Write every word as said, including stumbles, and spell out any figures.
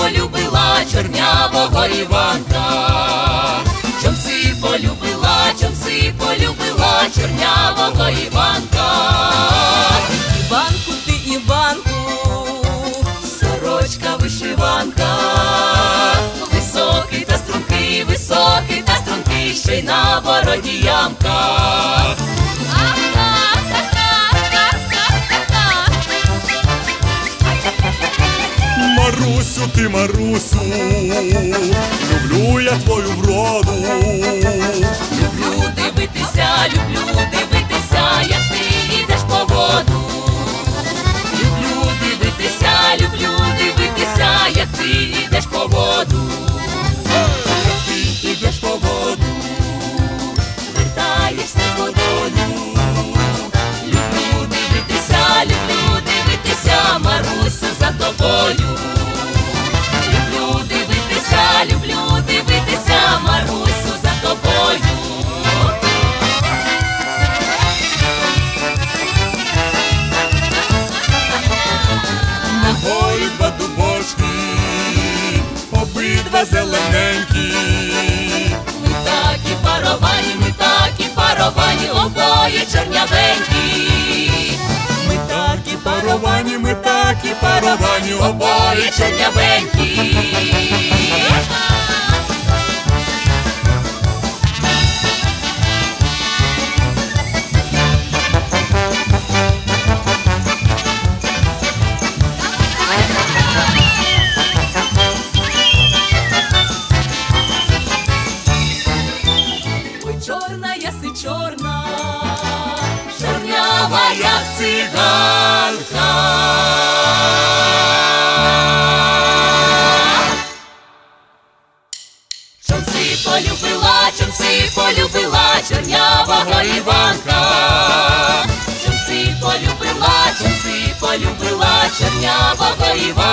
полюбила чорнявого Іванка. Чомси полюбила, чомси полюбила чорнявого Іванка. Іванку ти, Іванку, сорочка вишиванка. Високий та стрункий, високий та стрункий, ще й на бороді ямка. Марусю, ти, Марусю, люблю я твою вроду. Люблю дивитися, люблю дивитися, як ти йдеш по воду. Люблю дивитися, люблю дивитися, як ти йдеш по воду. Як ти йдеш по воду, Вертаєшся з водою. Люблю дивитися, люблю дивитися, Марусю, за тобою. Люблю дивитися, люблю дивитися, Марусю, за тобою. на горі два дубочки, обидва зелененькі. Ми такі паровані, ми такі паровані, обоє чорнявенькі. Ми такі паровані, ми такі паровані, Обоє чорнявенькі. Ой, чорна, яси чорна, чорнява, як циганка. Чомси полюбила, чомси полюбила чорнявого Іванка. Чомси полюбила, чомси полюбила чорнявого Іванка.